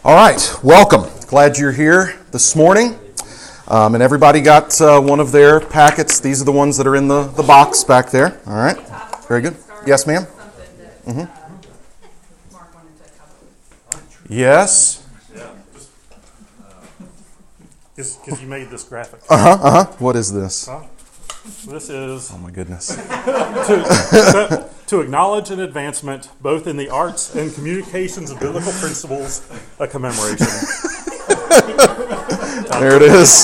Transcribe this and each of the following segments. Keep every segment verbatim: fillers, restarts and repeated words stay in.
All right, welcome. Glad you're here this morning. Um, and everybody got uh, one of their packets. These are the ones that are in the, the box back there. All right, very good. Yes, ma'am? Mm-hmm. Yes? Because you made this graphic. Uh-huh, uh-huh. What is this? Huh? This is... Oh, my goodness. to, to acknowledge an advancement both in the arts and communications of biblical principles, a commemoration. There it is.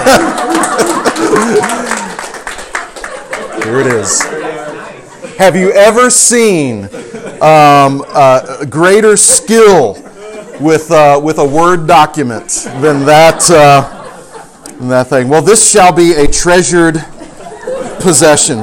Here it is. Have you ever seen um, uh, greater skill with uh, with a Word document than that uh, than that thing? Well, this shall be a treasured possession.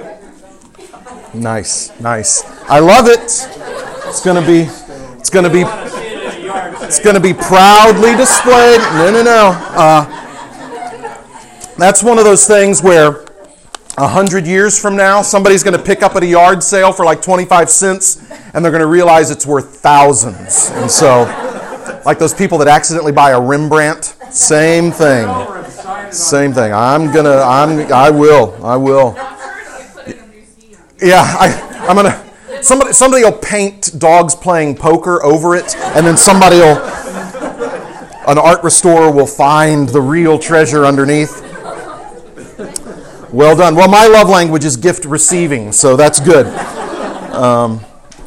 Nice, nice. I love it. It's gonna be. It's gonna be. It's going to be proudly displayed. No, no, no. Uh, that's one of those things where a hundred years from now, somebody's going to pick up at a yard sale for like twenty-five cents, and they're going to realize it's worth thousands. And so, like those people that accidentally buy a Rembrandt, same thing. Same thing. I'm gonna. I'm. I will. I will. Yeah. I. I'm gonna. Somebody, somebody will paint dogs playing poker over it, and then somebody will, an art restorer will find the real treasure underneath. Well done. Well, my love language is gift receiving, so that's good. Um,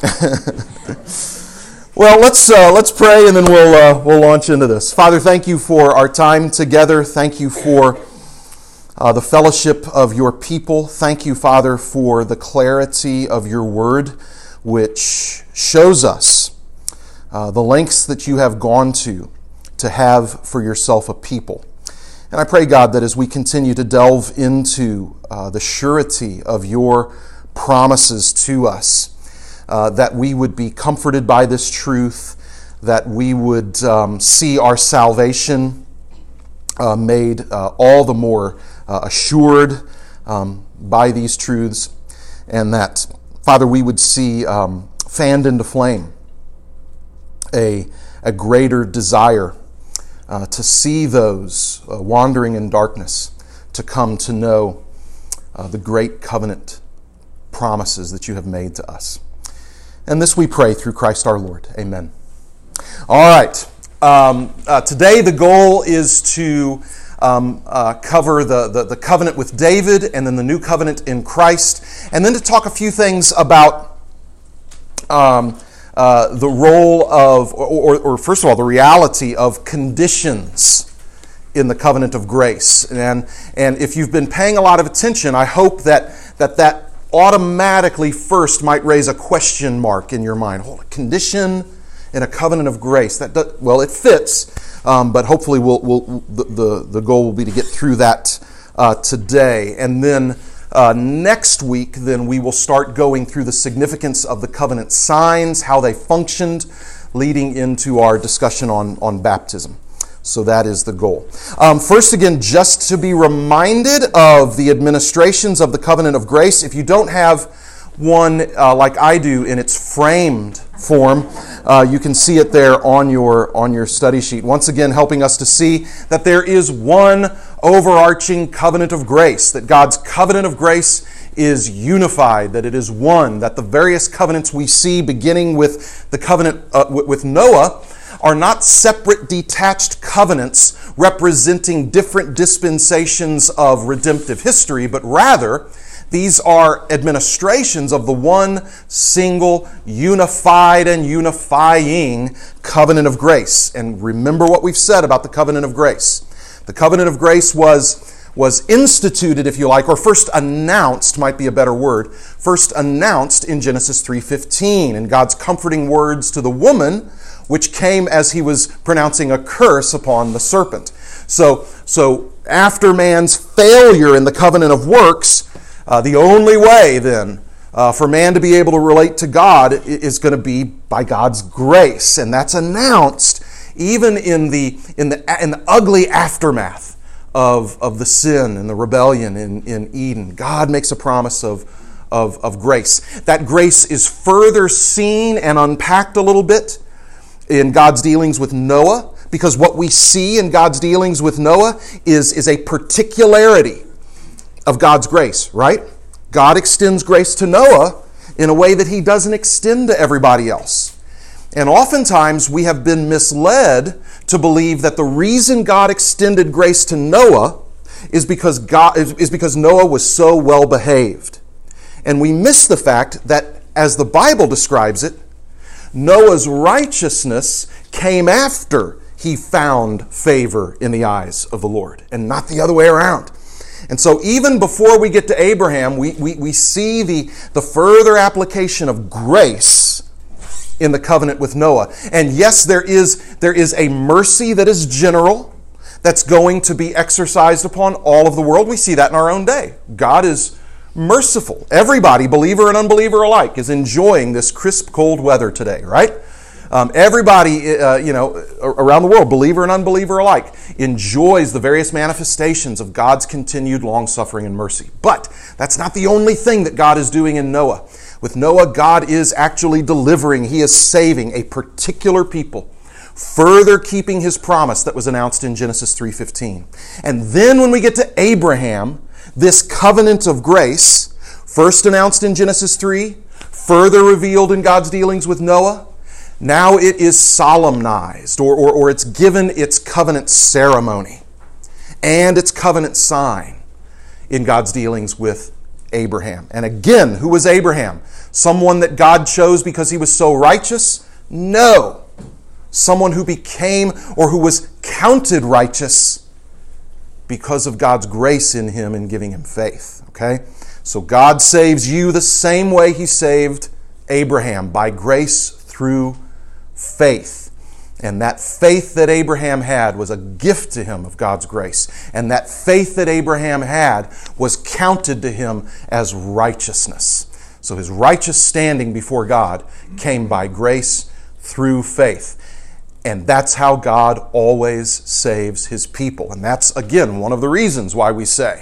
well, let's uh, let's pray, and then we'll uh, we'll launch into this. Father, thank you for our time together. Thank you for Uh, the fellowship of your people. Thank you, Father, for the clarity of your word, which shows us uh, the lengths that you have gone to to have for yourself a people. And I pray, God, that as we continue to delve into uh, the surety of your promises to us, uh, that we would be comforted by this truth, that we would um, see our salvation uh, made uh, all the more Uh, assured um, by these truths, and that, Father, we would see um, fanned into flame a, a greater desire uh, to see those uh, wandering in darkness to come to know uh, the great covenant promises that you have made to us. And this we pray through Christ our Lord. Amen. All right. Um, uh, today the goal is to Um, uh, cover the, the, the covenant with David and then the new covenant in Christ, and then to talk a few things about um, uh, the role of, or, or, or first of all, the reality of conditions in the covenant of grace. And, and if you've been paying a lot of attention, I hope that that, that automatically first might raise a question mark in your mind. Hold, a condition in a covenant of grace. That does, well, it fits. Um, but hopefully we'll, we'll, the, the, the goal will be to get through that uh, today. And then uh, next week, then we will start going through the significance of the covenant signs, how they functioned, leading into our discussion on, on baptism. So that is the goal. Um, first, again, just to be reminded of the administrations of the covenant of grace. If you don't have one uh, like I do in its framed form, uh, you can see it there on your on your study sheet. Once again, helping us to see that there is one overarching covenant of grace, that God's covenant of grace is unified, that it is one, that the various covenants we see beginning with the covenant uh, with Noah are not separate, detached covenants representing different dispensations of redemptive history, but rather these are administrations of the one single, unified and unifying covenant of grace. And remember what we've said about the covenant of grace. The covenant of grace was, was instituted, if you like, or first announced, might be a better word, first announced in Genesis three fifteen, in God's comforting words to the woman, which came as he was pronouncing a curse upon the serpent. So, so after man's failure in the covenant of works, Uh, the only way, then, uh, for man to be able to relate to God is going to be by God's grace, and that's announced even in the in the in the ugly aftermath of of the sin and the rebellion in, in Eden. God makes a promise of of of grace. That grace is further seen and unpacked a little bit in God's dealings with Noah, because what we see in God's dealings with Noah is, is a particularity of God's grace, right? God extends grace to Noah in a way that he doesn't extend to everybody else. And oftentimes we have been misled to believe that the reason God extended grace to Noah is because God is because Noah was so well behaved. And we miss the fact that, as the Bible describes it, Noah's righteousness came after he found favor in the eyes of the Lord, and not the other way around. And so even before we get to Abraham, we, we, we see the, the further application of grace in the covenant with Noah. And yes, there is, there is a mercy that is general, that's going to be exercised upon all of the world. We see that in our own day. God is merciful. Everybody, believer and unbeliever alike, is enjoying this crisp, cold weather today, right? Um, everybody, uh, you know, around the world, believer and unbeliever alike, enjoys the various manifestations of God's continued long-suffering and mercy. But that's not the only thing that God is doing in Noah. With Noah, God is actually delivering. He is saving a particular people, further keeping his promise that was announced in Genesis three fifteen. And then when we get to Abraham, this covenant of grace, first announced in Genesis three, further revealed in God's dealings with Noah, now it is solemnized, or, or, or it's given its covenant ceremony and its covenant sign in God's dealings with Abraham. And again, who was Abraham? Someone that God chose because he was so righteous? No. Someone who became or who was counted righteous because of God's grace in him and giving him faith. Okay? So God saves you the same way he saved Abraham, by grace through faith. And that faith that Abraham had was a gift to him of God's grace. And that faith that Abraham had was counted to him as righteousness. So his righteous standing before God came by grace through faith. And that's how God always saves his people. And that's, again, one of the reasons why we say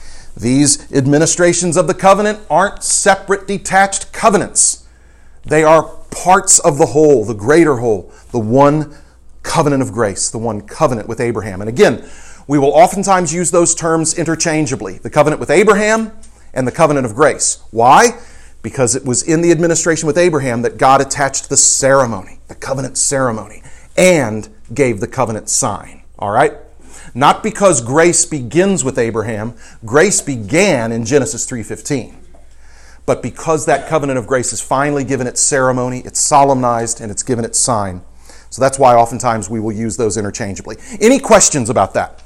these administrations of the covenant aren't separate, detached covenants. They are parts of the whole, the greater whole, the one covenant of grace, the one covenant with Abraham. And again, we will oftentimes use those terms interchangeably, the covenant with Abraham and the covenant of grace. Why? Because it was in the administration with Abraham that God attached the ceremony, the covenant ceremony, and gave the covenant sign. All right? Not because grace begins with Abraham. Grace began in Genesis three fifteen. But because that covenant of grace is finally given its ceremony, it's solemnized, and it's given its sign. So that's why oftentimes we will use those interchangeably. Any questions about that?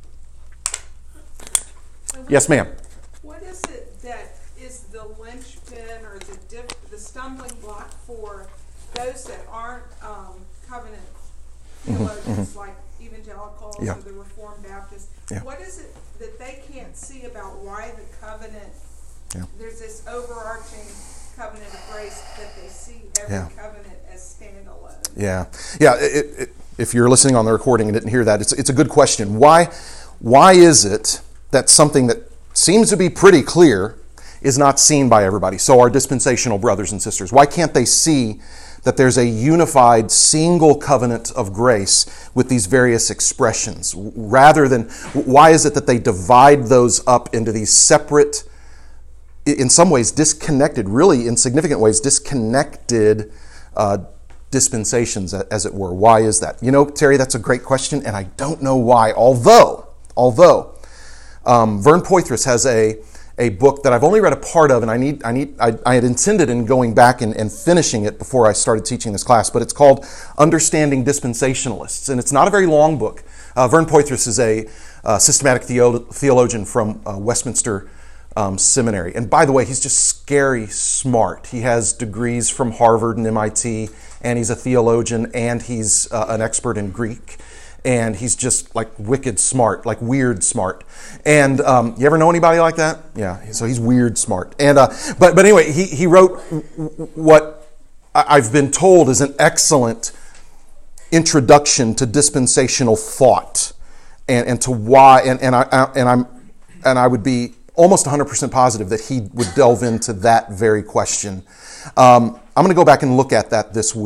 Yes, ma'am. What is it that is the linchpin or the dip, the stumbling block for those that aren't um, covenant theologians, mm-hmm, mm-hmm. like evangelicals, yeah, or the Reformed Baptists? Yeah. What is it that they can't see about why the covenant, yeah, there's this overarching covenant of grace that they see every, yeah, covenant as standalone? Yeah. Yeah. It, it, if you're listening on the recording and didn't hear that, it's, it's a good question. Why, why is it that something that seems to be pretty clear is not seen by everybody? So our dispensational brothers and sisters, why can't they see that there's a unified single covenant of grace with these various expressions? Rather than, why is it that they divide those up into these separate, in some ways disconnected, really in significant ways disconnected uh, dispensations, as it were? Why is that? You know, Terry, that's a great question, and I don't know why. Although, although um, Vern Poythress has a a book that I've only read a part of, and I need I need I, I had intended in going back and, and finishing it before I started teaching this class. But it's called Understanding Dispensationalists, and it's not a very long book. Uh, Vern Poythress is a uh, systematic theo- theologian from uh, Westminster Um, seminary. And by the way, he's just scary smart. He has degrees from Harvard and M I T, and he's a theologian, and he's uh, an expert in Greek. And he's just like wicked smart, like weird smart. And um, you ever know anybody like that? Yeah, so he's weird smart. And uh, but but anyway, he, he wrote what I've been told is an excellent introduction to dispensational thought, and, and to why, and, and I and I'm and I would be almost one hundred percent positive that he would delve into that very question. Um, I'm going to go back and look at that this week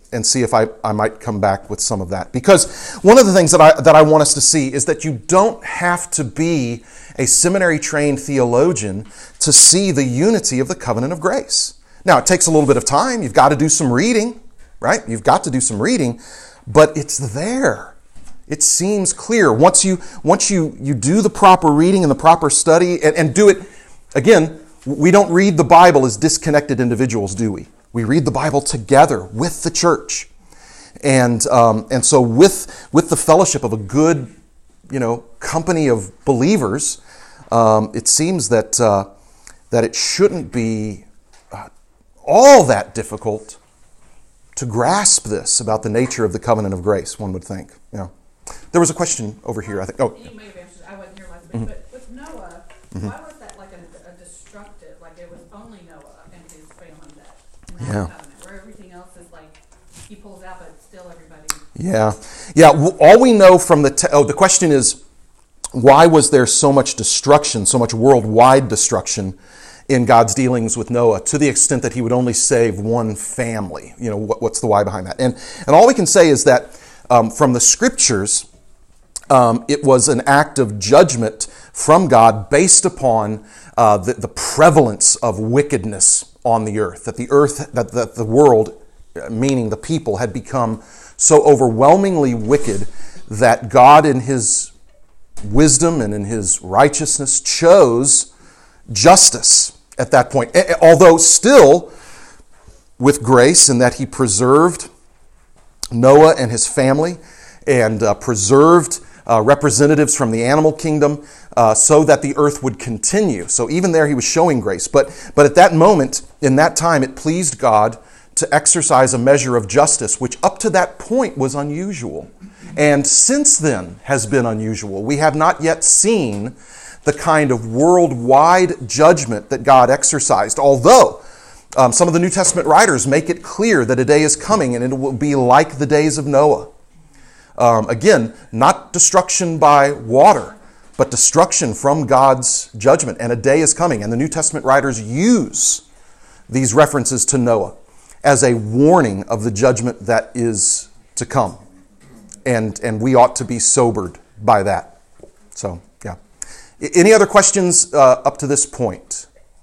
and see if I, I might come back with some of that. Because one of the things that I, that I want us to see is that you don't have to be a seminary-trained theologian to see the unity of the covenant of grace. Now, it takes a little bit of time. You've got to do some reading, right? You've got to do some reading, but it's there. It seems clear. Once you once you, you do the proper reading and the proper study, and, and do it, again, we don't read the Bible as disconnected individuals, do we? We read the Bible together with the church. And um, and so with with the fellowship of a good, you know, company of believers, um, it seems that uh, that it shouldn't be uh, all that difficult to grasp this about the nature of the covenant of grace, one would think. Yeah. There was a question over here, I think. Oh. You may have answered, I wasn't here last week, mm-hmm. but with Noah, mm-hmm. why was that like a, a destructive, like it was only Noah and his family that, in that yeah. covenant, where everything else is like, he pulls out, but still everybody. Yeah. Yeah, all we know from the, te- oh, the question is, why was there so much destruction, so much worldwide destruction in God's dealings with Noah, to the extent that he would only save one family? You know, what, what's the why behind that? And and all we can say is that um, from the scriptures, um, it was an act of judgment from God based upon uh, the, the prevalence of wickedness on the earth. That the earth, that, that the world, meaning the people, had become so overwhelmingly wicked that God, in his wisdom and in his righteousness, chose justice at that point. Although still with grace, in that he preserved Noah and his family and uh, preserved uh, representatives from the animal kingdom uh, so that the earth would continue. So even there he was showing grace. But, but at that moment, in that time, it pleased God to exercise a measure of justice, which up to that point was unusual. And since then has been unusual. We have not yet seen the kind of worldwide judgment that God exercised. Although um, some of the New Testament writers make it clear that a day is coming and it will be like the days of Noah. Um, again, not destruction by water, but destruction from God's judgment. And a day is coming. And the New Testament writers use these references to Noah as a warning of the judgment that is to come. And, and we ought to be sobered by that. So, yeah. Any other questions uh, up to this point?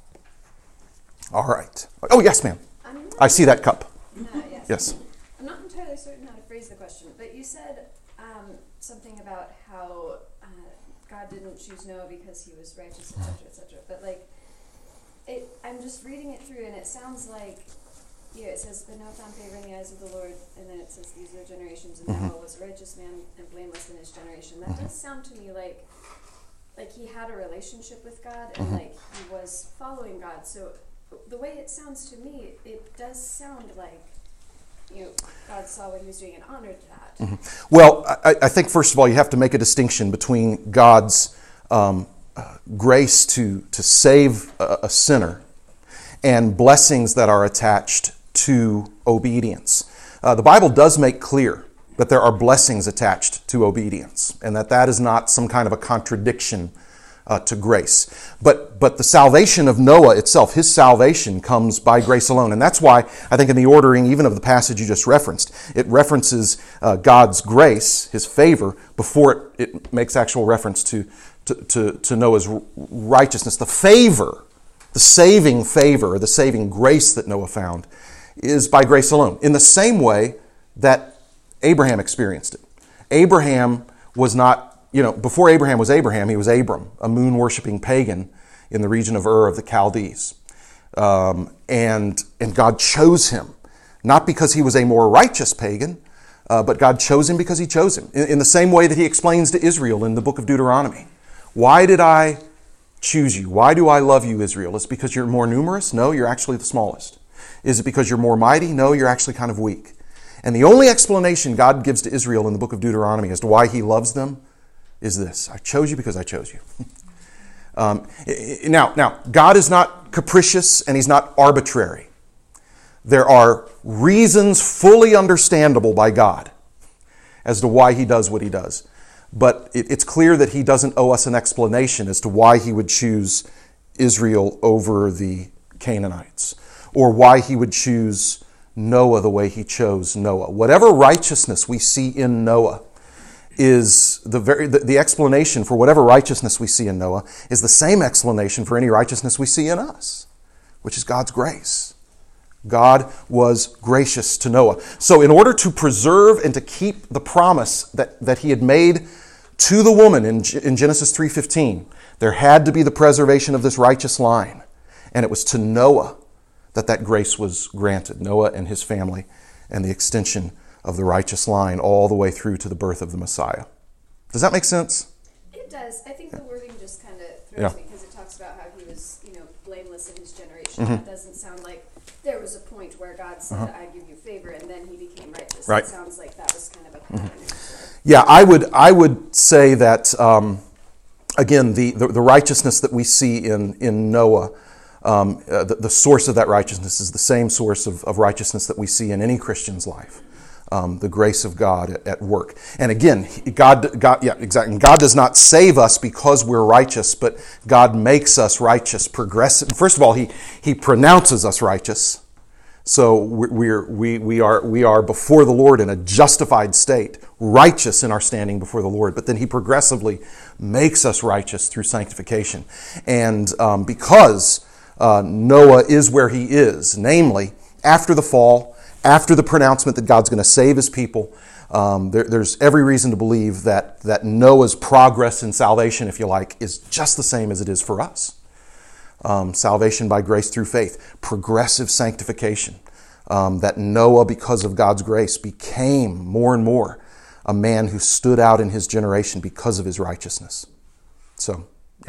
All right. Oh, yes, ma'am. I see that cup. Uh, yes. Yes. I'm not entirely certain how to phrase the question, but you said um, something about how uh, God didn't choose Noah because he was righteous, et cetera, et cetera. But, like, it, I'm just reading it through, and it sounds like, yeah, it says, but Noah found favor in the eyes of the Lord, and then it says, these are generations, and Mm-hmm. Noah was a righteous man and blameless in his generation. That Mm-hmm. does sound to me like like he had a relationship with God, and Mm-hmm. like he was following God. So the way it sounds to me, it does sound like, you know, God saw what he was doing and honored that. Mm-hmm. Well, I, I think, first of all, you have to make a distinction between God's um, uh, grace to, to save a, a sinner and blessings that are attached to obedience. Uh, the Bible does make clear that there are blessings attached to obedience, and that that is not some kind of a contradiction uh, to grace. But but the salvation of Noah itself, his salvation comes by grace alone. And that's why I think in the ordering even of the passage you just referenced, it references uh, God's grace, his favor, before it, it makes actual reference to, to, to, to Noah's righteousness. The favor, the saving favor, the saving grace that Noah found is by grace alone, in the same way that Abraham experienced it. Abraham was not, you know, before Abraham was Abraham, he was Abram, a moon-worshipping pagan in the region of Ur of the Chaldees. Um, and, and God chose him, not because he was a more righteous pagan, uh, but God chose him because he chose him. In, in the same way that he explains to Israel in the book of Deuteronomy. Why did I choose you? Why do I love you, Israel? It's because you're more numerous? No, you're actually the smallest. Is it because you're more mighty? No, you're actually kind of weak. And the only explanation God gives to Israel in the book of Deuteronomy as to why he loves them is this: I chose you because I chose you. um, now, now, God is not capricious and he's not arbitrary. There are reasons fully understandable by God as to why he does what he does. But it, it's clear that he doesn't owe us an explanation as to why he would choose Israel over the Canaanites, or why he would choose Noah the way he chose Noah. Whatever righteousness we see in Noah is the very the, the explanation for whatever righteousness we see in Noah is the same explanation for any righteousness we see in us, which is God's grace. God was gracious to Noah. So in order to preserve and to keep the promise that, that he had made to the woman in, in Genesis three fifteen, there had to be the preservation of this righteous line. And it was to Noah that that grace was granted. Noah and his family and the extension of the righteous line all the way through to the birth of the Messiah. Does that make sense? It does. I think the wording just kind of throws Yeah. me because it talks about how he was, you know, blameless in his generation. Mm-hmm. It doesn't sound like there was a point where God said, Uh-huh. I give you favor, and then he became righteous. Right. It sounds like that was kind of a pattern. Yeah, I would I would say that, um, again, the, the, the righteousness that we see in, in Noah, um, uh, the, the source of that righteousness is the same source of, of righteousness that we see in any Christian's life. Um, the grace of God at, at work. And again, God, God, yeah, exactly. God does not save us because we're righteous, but God makes us righteous progressive. First of all, He He pronounces us righteous, so we're we we are we are before the Lord in a justified state, righteous in our standing before the Lord. But then He progressively makes us righteous through sanctification, and um, because uh, Noah is where he is, namely after the fall. After the pronouncement that God's going to save his people, um, there, there's every reason to believe that, that Noah's progress in salvation, if you like, is just the same as it is for us. Um, salvation by grace through faith, progressive sanctification. Um, that Noah, because of God's grace, became more and more a man who stood out in his generation because of his righteousness. So, yeah.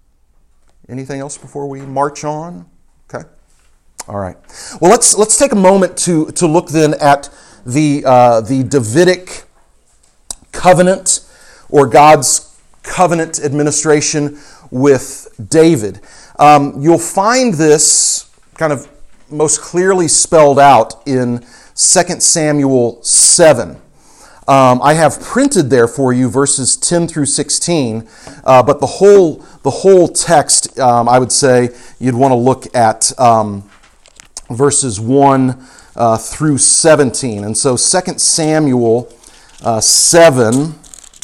Anything else before we march on? Okay. All right. Well, let's let's take a moment to to look then at the uh, the Davidic covenant, or God's covenant administration with David. Um, you'll find this kind of most clearly spelled out in Second Samuel seven. Um, I have printed there for you verses ten through sixteen, uh, but the whole the whole text, um, I would say, you'd want to look at. Um, verses one uh, through seventeen. And so Second Samuel uh, seven,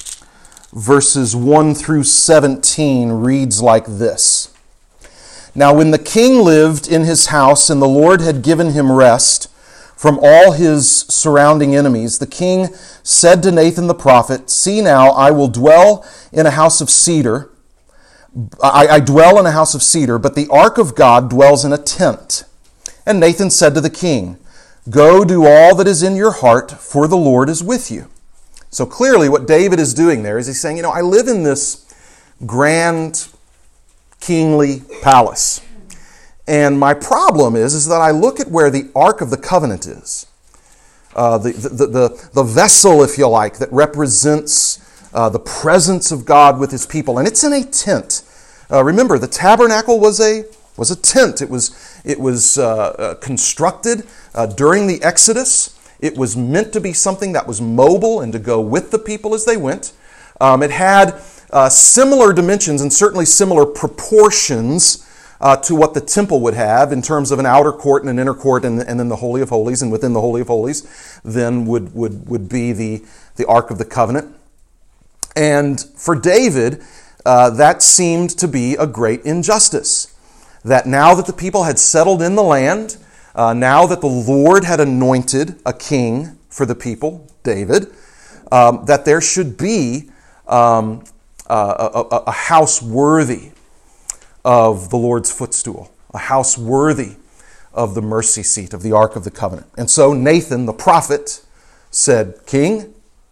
verses one through seventeen reads like this. Now when the king lived in his house and the Lord had given him rest from all his surrounding enemies, the king said to Nathan the prophet, See now, I will dwell in a house of cedar. I, I dwell in a house of cedar, but the ark of God dwells in a tent. And Nathan said to the king, Go do all that is in your heart, for the Lord is with you. So clearly what David is doing there is he's saying, you know, I live in this grand kingly palace. And my problem is, is that I look at where the Ark of the Covenant is. Uh, the, the, the, the vessel, if you like, that represents uh, the presence of God with his people. And it's in a tent. Uh, remember, the tabernacle was a was a tent. It was it was uh, uh, constructed uh, during the Exodus. It was meant to be something that was mobile and to go with the people as they went. Um, it had uh, similar dimensions and certainly similar proportions uh, to what the temple would have in terms of an outer court and an inner court, and, and then the Holy of Holies. And within the Holy of Holies, then would would would be the the Ark of the Covenant. And for David, uh, that seemed to be a great injustice. That now that the people had settled in the land, uh, now that the Lord had anointed a king for the people, David, um, that there should be um, a, a, a house worthy of the Lord's footstool, a house worthy of the mercy seat of the Ark of the Covenant. And so Nathan, the prophet, said, King,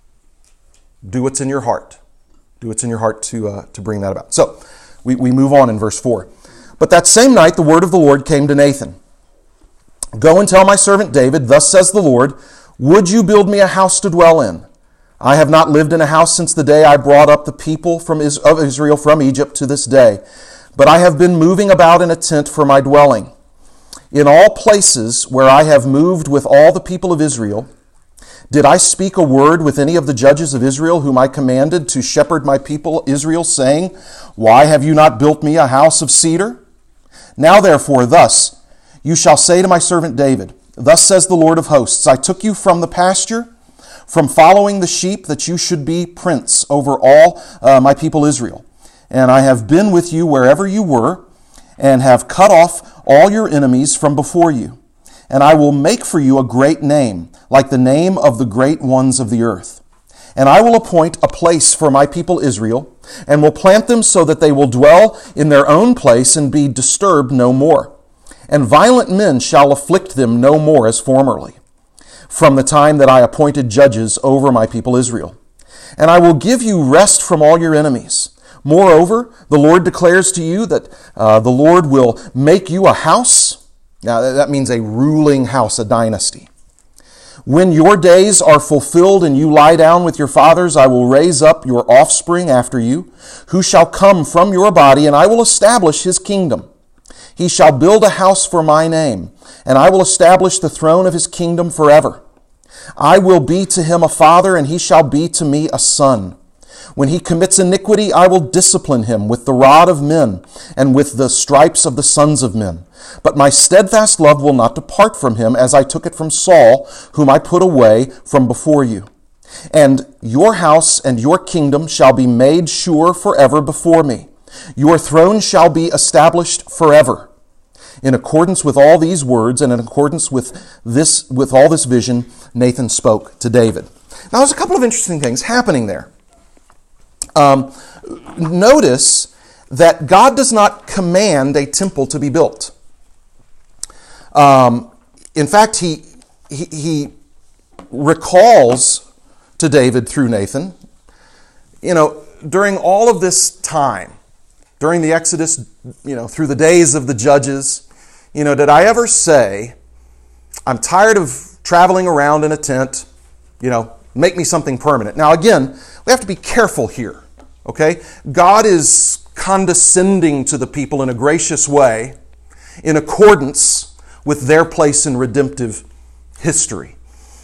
do what's in your heart. Do what's in your heart to, uh, to bring that about. So we, we move on in verse four. But that same night the word of the Lord came to Nathan. Go and tell my servant David, thus says the Lord, would you build me a house to dwell in? I have not lived in a house since the day I brought up the people from Is- of Israel from Egypt to this day, but I have been moving about in a tent for my dwelling. In all places where I have moved with all the people of Israel, did I speak a word with any of the judges of Israel whom I commanded to shepherd my people Israel, saying, Why have you not built me a house of cedar? Now therefore thus you shall say to my servant David, Thus says the Lord of hosts, I took you from the pasture, from following the sheep, that you should be prince over all uh, my people Israel. And I have been with you wherever you were, and have cut off all your enemies from before you. And I will make for you a great name, like the name of the great ones of the earth. And I will appoint a place for my people Israel, and will plant them so that they will dwell in their own place and be disturbed no more. And violent men shall afflict them no more as formerly, from the time that I appointed judges over my people Israel. And I will give you rest from all your enemies. Moreover, the Lord declares to you that uh, the Lord will make you a house. Now, that means a ruling house, a dynasty. When your days are fulfilled and you lie down with your fathers, I will raise up your offspring after you, who shall come from your body, and I will establish his kingdom. He shall build a house for my name, and I will establish the throne of his kingdom forever. I will be to him a father, and he shall be to me a son. When he commits iniquity, I will discipline him with the rod of men and with the stripes of the sons of men. But my steadfast love will not depart from him, as I took it from Saul, whom I put away from before you. And your house and your kingdom shall be made sure forever before me. Your throne shall be established forever. In accordance with all these words and in accordance with this, with all this vision, Nathan spoke to David. Now, there's a couple of interesting things happening there. Um, notice that God does not command a temple to be built. Um, in fact, he, he he recalls to David through Nathan, you know, during all of this time, during the Exodus, you know, through the days of the judges, you know, did I ever say, I'm tired of traveling around in a tent, you know, make me something permanent. Now, again, we have to be careful here, okay? God is condescending to the people in a gracious way in accordance with their place in redemptive history.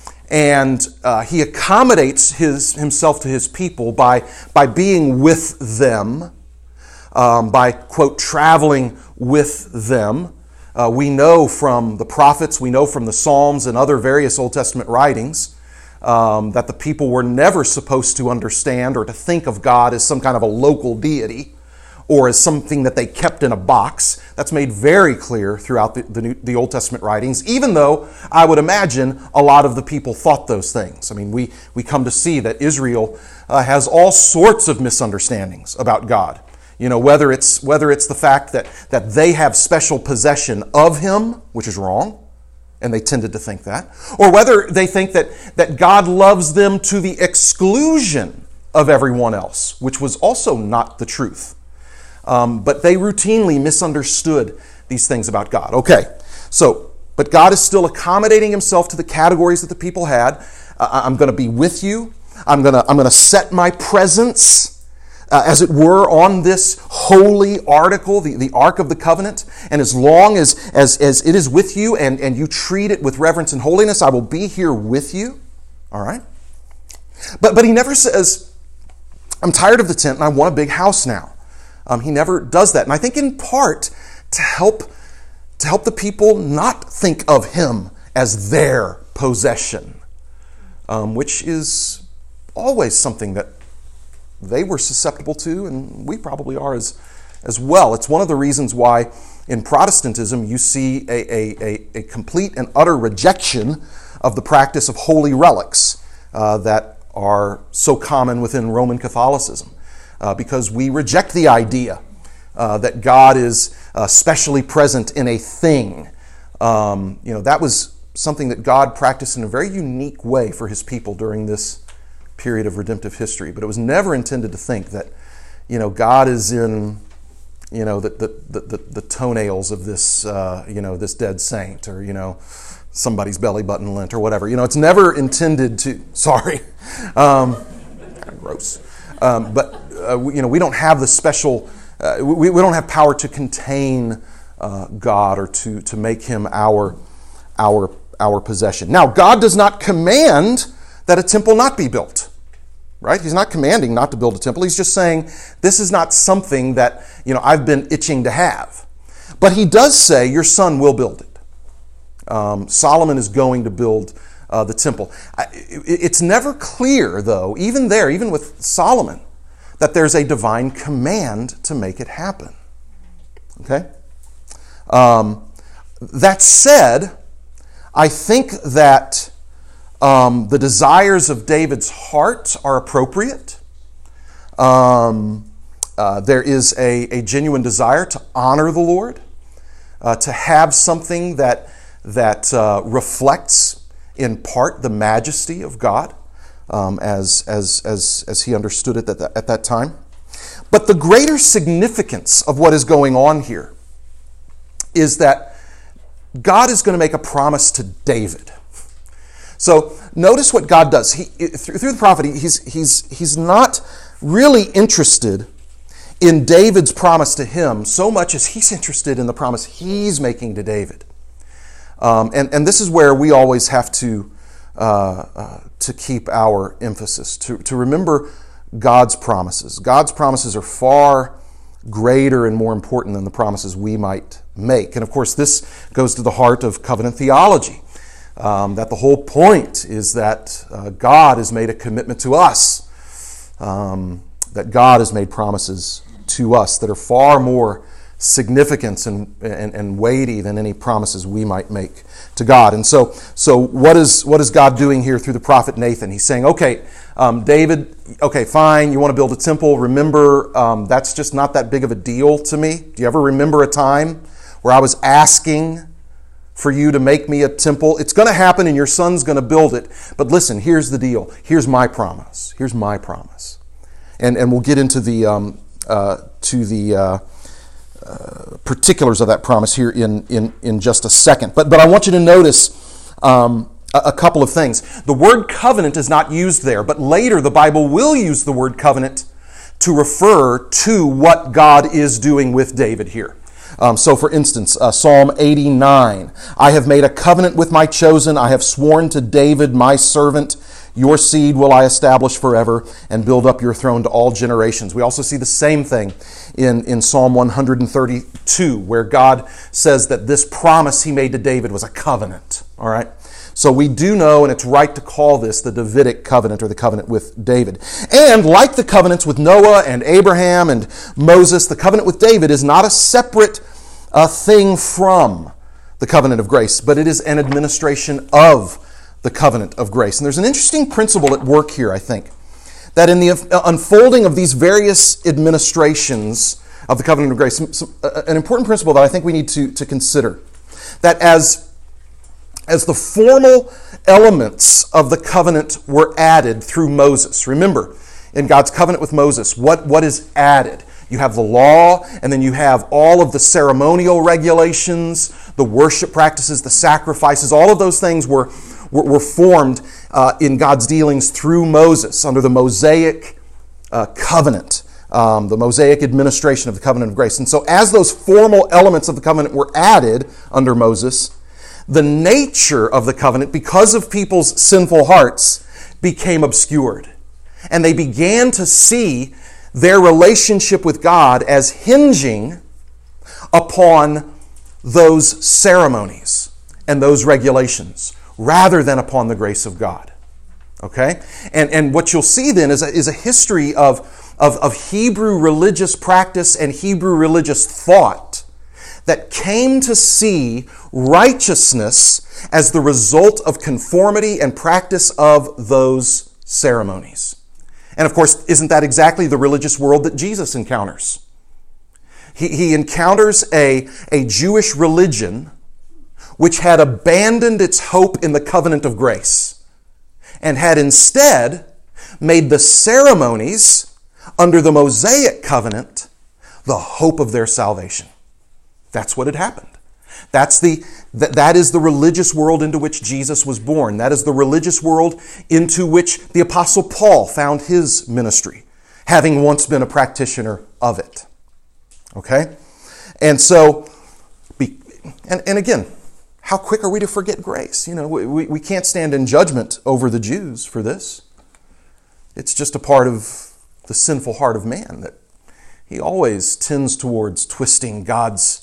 And uh, he accommodates his, himself to his people by, by being with them, um, by, quote, traveling with them. Uh, we know from the prophets, we know from the Psalms and other various Old Testament writings um, that the people were never supposed to understand or to think of God as some kind of a local deity or as something that they kept in a box. That's made very clear throughout the, the, New, the Old Testament writings, even though I would imagine a lot of the people thought those things. I mean, we, we come to see that Israel uh, has all sorts of misunderstandings about God. You know, whether it's whether it's the fact that, that they have special possession of him, which is wrong, and they tended to think that, or whether they think that, that God loves them to the exclusion of everyone else, which was also not the truth. Um, but they routinely misunderstood these things about God. Okay, so, but God is still accommodating himself to the categories that the people had. Uh, I'm going to be with you. I'm going to I'm going to set my presence, Uh, as it were, on this holy article, the, the Ark of the Covenant. And as long as, as, as it is with you and, and you treat it with reverence and holiness, I will be here with you. All right? But, but he never says, I'm tired of the tent and I want a big house now. Um, he never does that. And I think in part to help, to help the people not think of him as their possession, um, which is always something that they were susceptible to, and we probably are as, as well. It's one of the reasons why in Protestantism you see a, a, a, a complete and utter rejection of the practice of holy relics uh, that are so common within Roman Catholicism, uh, because we reject the idea uh, that God is uh, specially present in a thing. Um, you know, that was something that God practiced in a very unique way for his people during this period of redemptive history, but it was never intended to think that, you know, God is in, you know, the the the, the toenails of this, uh, you know, this dead saint, or you know, somebody's belly button lint, or whatever. You know, it's never intended to. Sorry, um, gross. Um, but uh, we, you know, we don't have the special. Uh, we we don't have power to contain uh, God or to to make him our our our possession. Now, God does not command that a temple not be built. Right? He's not commanding not to build a temple. He's just saying, this is not something that, you know, I've been itching to have. But he does say, your son will build it. Um, Solomon is going to build uh, the temple. I, it, it's never clear, though, even there, even with Solomon, that there's a divine command to make it happen. Okay? Um, that said, I think that um, the desires of David's heart are appropriate. Um, uh, there is a, a genuine desire to honor the Lord, uh, to have something that, that uh, reflects in part the majesty of God, um, as, as, as, as he understood it at that, at that time. But the greater significance of what is going on here is that God is going to make a promise to David. So notice what God does. He, through, through the prophet, he's, he's, he's not really interested in David's promise to him so much as he's interested in the promise he's making to David. Um, and, and this is where we always have to, uh, uh, to keep our emphasis, to, to remember God's promises. God's promises are far greater and more important than the promises we might make. And of course, this goes to the heart of covenant theology, um, that the whole point is that uh, God has made a commitment to us, um, that God has made promises to us that are far more significant and, and, and weighty than any promises we might make to God. And so, so what is what is God doing here through the prophet Nathan? He's saying, okay, um, David, okay, fine, you want to build a temple. Remember, um, that's just not that big of a deal to me. Do you ever remember a time where I was asking for you to make me a temple? It's going to happen and your son's going to build it. But listen, here's the deal. Here's my promise. Here's my promise. And and we'll get into the um, uh, to the uh, uh, particulars of that promise here in, in, in just a second. But but I want you to notice um, a, a couple of things. The word covenant is not used there, but later the Bible will use the word covenant to refer to what God is doing with David here. Um, so, for instance, uh, Psalm eighty-nine, I have made a covenant with my chosen. I have sworn to David, my servant. Your seed will I establish forever and build up your throne to all generations. We also see the same thing in, in Psalm one thirty-two, where God says that this promise he made to David was a covenant. All right? So we do know, and it's right to call this the Davidic covenant or the covenant with David. And like the covenants with Noah and Abraham and Moses, the covenant with David is not a separate uh, thing from the covenant of grace, but it is an administration of the covenant of grace. And there's an interesting principle at work here, I think, that in the unfolding of these various administrations of the covenant of grace, an important principle that I think we need to, to consider, that as, as the formal elements of the covenant were added through Moses, remember, in God's covenant with Moses, what, what is added? You have the law, and then you have all of the ceremonial regulations, the worship practices, the sacrifices, all of those things were were formed uh, in God's dealings through Moses under the Mosaic uh, covenant, um, the Mosaic administration of the covenant of grace. And so as those formal elements of the covenant were added under Moses, the nature of the covenant, because of people's sinful hearts, became obscured. And they began to see their relationship with God as hinging upon those ceremonies and those regulations, rather than upon the grace of God. Okay? And and what you'll see then is a, is a history of, of, of Hebrew religious practice and Hebrew religious thought that came to see righteousness as the result of conformity and practice of those ceremonies. And of course, isn't that exactly the religious world that Jesus encounters? He, he encounters a, a Jewish religion which had abandoned its hope in the covenant of grace and had instead made the ceremonies under the Mosaic covenant the hope of their salvation. That's what had happened. That's the, that, that is the religious world into which Jesus was born. That is the religious world into which the Apostle Paul found his ministry, having once been a practitioner of it. Okay? And so, and, and again, how quick are we to forget grace? You know, we, we can't stand in judgment over the Jews for this. It's just a part of the sinful heart of man that he always tends towards twisting God's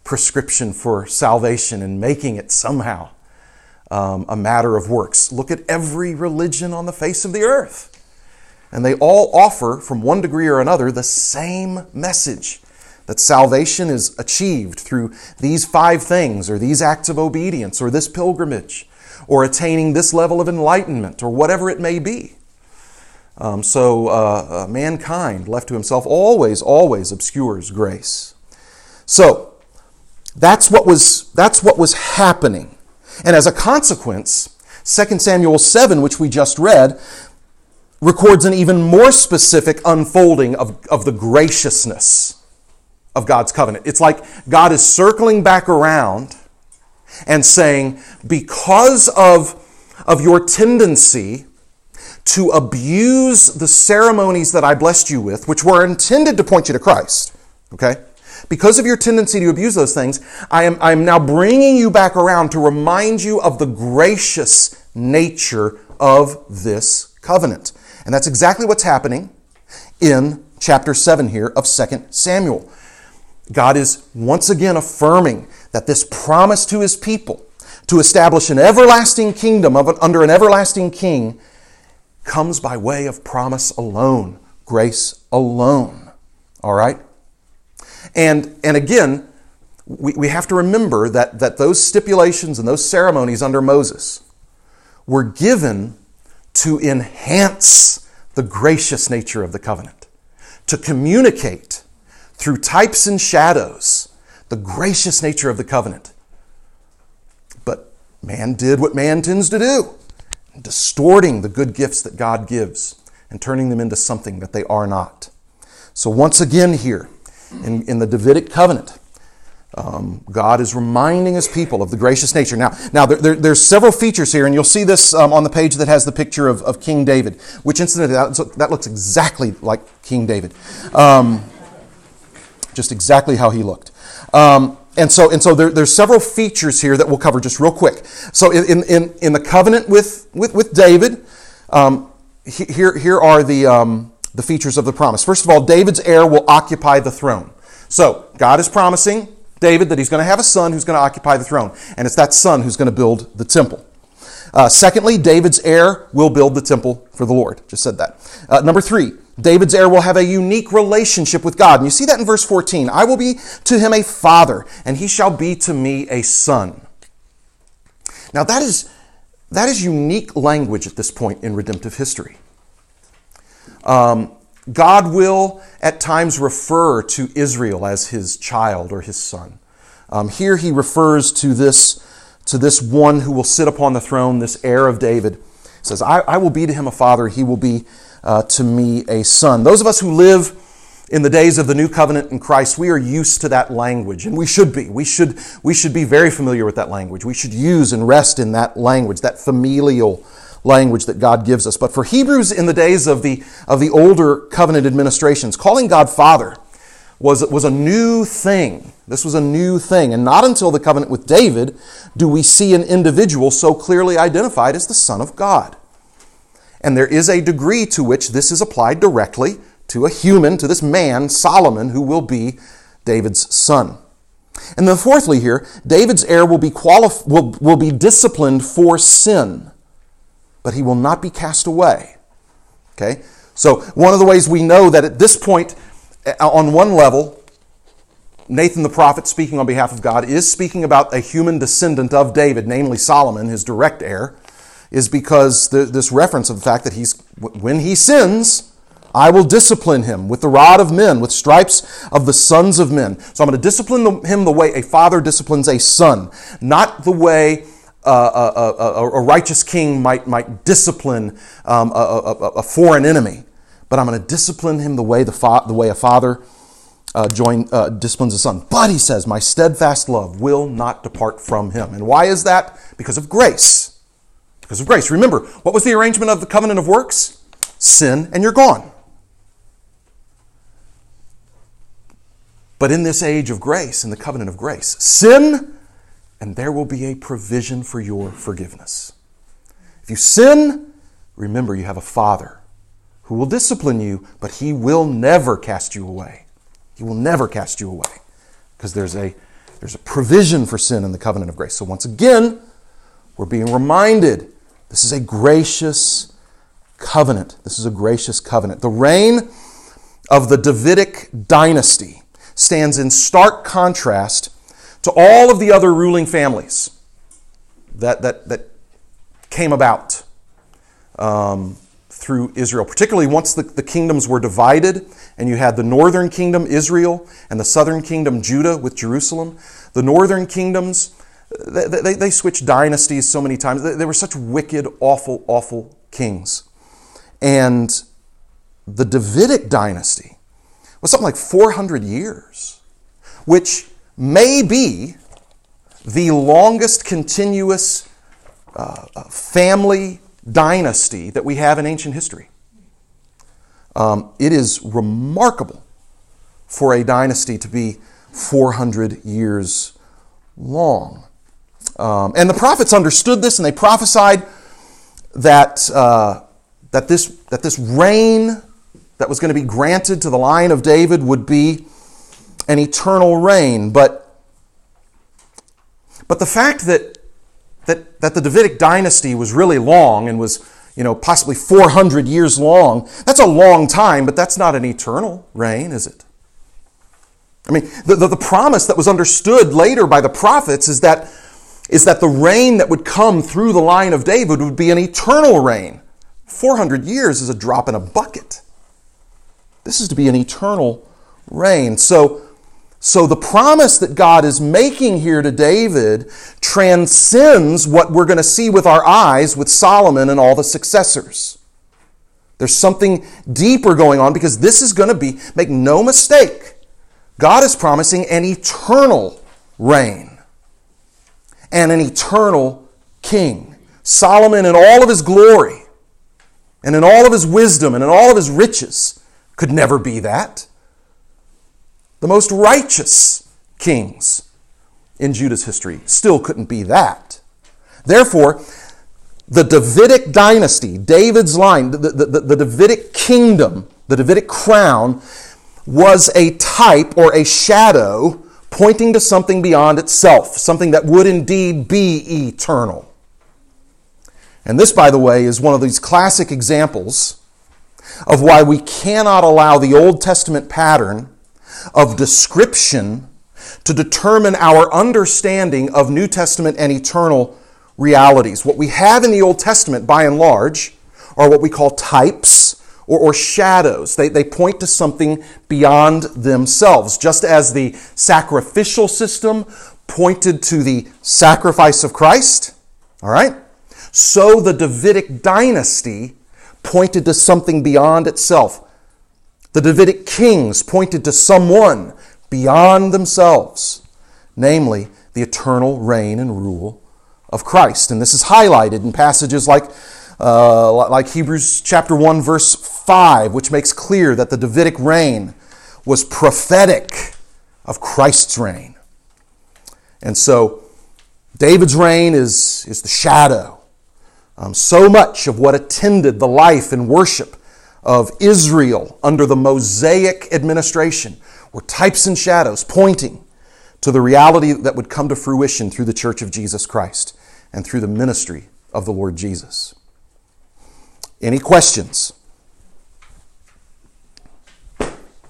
prescription for salvation and making it somehow um, a matter of works. Look at every religion on the face of the earth. And they all offer, from one degree or another, the same message, that salvation is achieved through these five things, or these acts of obedience, or this pilgrimage, or attaining this level of enlightenment, or whatever it may be. Um, so uh, uh, mankind, left to himself, always, always obscures grace. So that's what was that's what was happening, and as a consequence, Second Samuel seven, which we just read, records an even more specific unfolding of, of the graciousness of God's covenant. It's like God is circling back around and saying, because of, of your tendency to abuse the ceremonies that I blessed you with, which were intended to point you to Christ, okay? Because of your tendency to abuse those things, I am, I am now bringing you back around to remind you of the gracious nature of this covenant. And that's exactly what's happening in chapter seven here of Second Samuel. God is once again affirming that this promise to his people to establish an everlasting kingdom of, under an everlasting king comes by way of promise alone, grace alone. All right? And, and again, we, we have to remember that, that those stipulations and those ceremonies under Moses were given to enhance the gracious nature of the covenant, to communicate through types and shadows the gracious nature of the covenant. But man did what man tends to do, distorting the good gifts that God gives and turning them into something that they are not. So once again here, in, in the Davidic covenant, Um, God is reminding his people of the gracious nature. Now, now there, there, there's several features here, and you'll see this um, on the page that has the picture of, of King David, which incidentally, that, that looks exactly like King David. Um, just exactly how he looked. Um, and so, and so there, there's several features here that we'll cover just real quick. So in, in, in the covenant with, with, with David, um, here, here are the, um, the features of the promise. First of all, David's heir will occupy the throne. So God is promising David that he's going to have a son who's going to occupy the throne. And it's that son who's going to build the temple. Uh, secondly, David's heir will build the temple for the Lord. Just said that. Uh, number three, David's heir will have a unique relationship with God. And you see that in verse fourteen. I will be to him a father, and he shall be to me a son. Now that is, that is unique language at this point in redemptive history. Um, God will at times refer to Israel as his child or his son. Um, here he refers to this, to this one who will sit upon the throne, this heir of David. He says, I, I will be to him a father, he will be uh, to me a son. Those of us who live in the days of the new covenant in Christ, we are used to that language, and we should be. We should, we should be very familiar with that language. We should use and rest in that language, that familial language that God gives us. But for Hebrews in the days of the of the older covenant administrations, calling God Father was, was a new thing. This was a new thing. And not until the covenant with David do we see an individual so clearly identified as the Son of God. And there is a degree to which this is applied directly to a human, to this man, Solomon, who will be David's son. And then fourthly here, David's heir will be qualif- will, will be disciplined for sin, but he will not be cast away. Okay? So one of the ways we know that at this point, on one level, Nathan the prophet, speaking on behalf of God, is speaking about a human descendant of David, namely Solomon, his direct heir, is because the, this reference of the fact that he's, when he sins, I will discipline him with the rod of men, with stripes of the sons of men. So I'm going to discipline him the way a father disciplines a son, not the way Uh, a, a, a righteous king might might discipline um, a, a, a foreign enemy, but I'm going to discipline him the way the fa- the way a father uh, join uh, disciplines a son. But he says, "My steadfast love will not depart from him." And why is that? Because of grace. Because of grace. Remember, what was the arrangement of the covenant of works? Sin, and you're gone. But in this age of grace, in the covenant of grace, sin, and there will be a provision for your forgiveness. If you sin, remember you have a Father who will discipline you, but he will never cast you away. He will never cast you away because there's a There's a provision for sin in the covenant of grace. So once again, we're being reminded this is a gracious covenant. This is a gracious covenant. The reign of the Davidic dynasty stands in stark contrast to all of the other ruling families that, that, that came about um, through Israel, particularly once the, the kingdoms were divided and you had the northern kingdom, Israel, and the southern kingdom, Judah, with Jerusalem. The northern kingdoms, they, they, they switched dynasties so many times. They, they were such wicked, awful, awful kings. And the Davidic dynasty was something like four hundred years, which may be the longest continuous uh, family dynasty that we have in ancient history. Um, it is remarkable for a dynasty to be four hundred years long. Um, and the prophets understood this, and they prophesied that uh, that this that this reign that was going to be granted to the line of David would be an eternal reign. But but the fact that that that the Davidic dynasty was really long and was, you know, possibly four hundred years long, that's a long time, but that's not an eternal reign, is it? I mean, the, the, the promise that was understood later by the prophets is that, is that the reign that would come through the line of David would be an eternal reign. four hundred years is a drop in a bucket. This is to be an eternal reign. So, so the promise that God is making here to David transcends what we're going to see with our eyes with Solomon and all the successors. There's something deeper going on, because this is going to be, make no mistake, God is promising an eternal reign and an eternal king. Solomon in all of his glory and in all of his wisdom and in all of his riches could never be that. The most righteous kings in Judah's history still couldn't be that. Therefore, the Davidic dynasty, David's line, the, the, the, the Davidic kingdom, the Davidic crown, was a type or a shadow pointing to something beyond itself, something that would indeed be eternal. And this, by the way, is one of these classic examples of why we cannot allow the Old Testament pattern of description to determine our understanding of New Testament and eternal realities. What we have in the Old Testament, by and large, are what we call types or, or shadows. They, they point to something beyond themselves. Just as the sacrificial system pointed to the sacrifice of Christ, all right? So the Davidic dynasty pointed to something beyond itself. The Davidic kings pointed to someone beyond themselves, namely the eternal reign and rule of Christ. And this is highlighted in passages like, uh, like Hebrews chapter one, verse five, which makes clear that the Davidic reign was prophetic of Christ's reign. And so David's reign is, is the shadow. Um, so much of what attended the life and worship of Israel under the Mosaic administration were types and shadows pointing to the reality that would come to fruition through the Church of Jesus Christ and through the ministry of the Lord Jesus. Any questions? All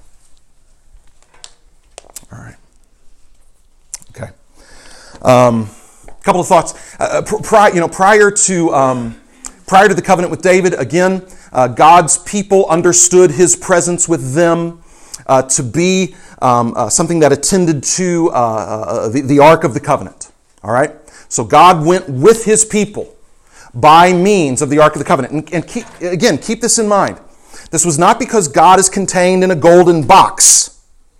right. Okay. Um, a couple of thoughts. Uh, pri- you know, prior to um, prior to the covenant with David, again, uh, God's people understood His presence with them uh, to be um, uh, something that attended to uh, uh, the, the Ark of the Covenant. All right. So God went with His people by means of the Ark of the Covenant. And, and keep, again, keep this in mind. This was not because God is contained in a golden box.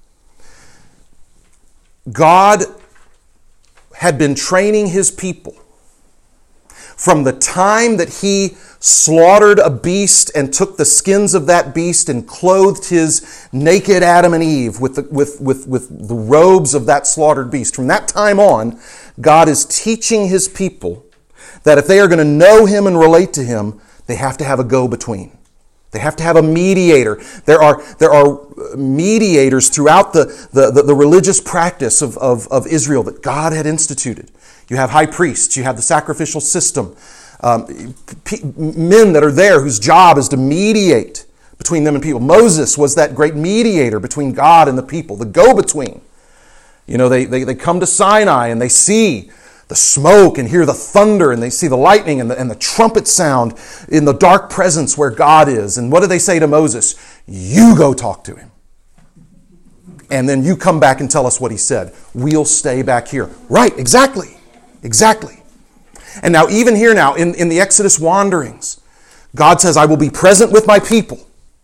God had been training His people from the time that He slaughtered a beast and took the skins of that beast and clothed His naked Adam and Eve with the, with, with, with the robes of that slaughtered beast. From that time on, God is teaching His people that if they are going to know Him and relate to Him, they have to have a go-between. They have to have a mediator. There are, there are mediators throughout the, the, the, the religious practice of, of, of Israel that God had instituted. You have high priests. You have the sacrificial system. Um, p- men that are there whose job is to mediate between them and people. Moses was that great mediator between God and the people, the go-between. You know, they, they, they come to Sinai and they see the smoke and hear the thunder and they see the lightning and the, and the trumpet sound in the dark presence where God is. And what do they say to Moses? You go talk to him. And then you come back and tell us what he said. We'll stay back here. Right, exactly. Exactly. And now even here now in, in the Exodus wanderings, God says, I will be present with my people,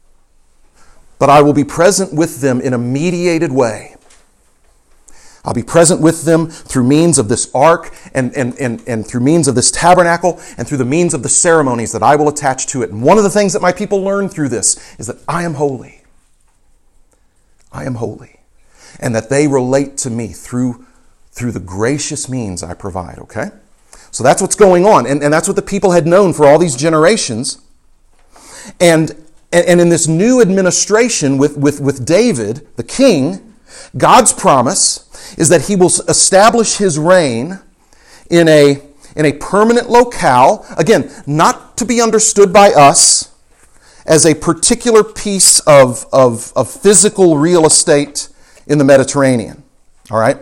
but I will be present with them in a mediated way. I'll be present with them through means of this ark and, and, and, and through means of this tabernacle and through the means of the ceremonies that I will attach to it. And one of the things that my people learn through this is that I am holy. I am holy. And that they relate to me through, through the gracious means I provide, okay? So that's what's going on. And, and that's what the people had known for all these generations. And, and, and in this new administration with, with, with David, the king, God's promise is that he will establish his reign in a, in a permanent locale. Again, not to be understood by us as a particular piece of, of, of physical real estate in the Mediterranean. All right?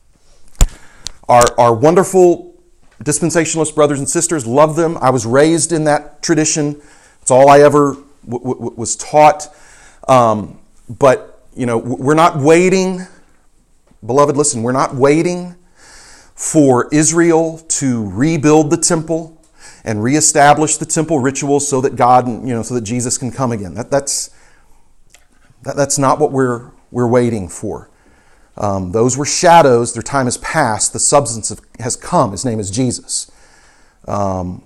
Our, our wonderful dispensationalist brothers and sisters, love them. I was raised in that tradition. It's all I ever w- w- was taught. Um, but, you know, we're not waiting... Beloved, listen, we're not waiting for Israel to rebuild the temple and reestablish the temple rituals so that God, you know, so that Jesus can come again. That, that's that, that's not what we're we're waiting for. Um, those were shadows. Their time has passed. The substance of, has come. His name is Jesus. Um,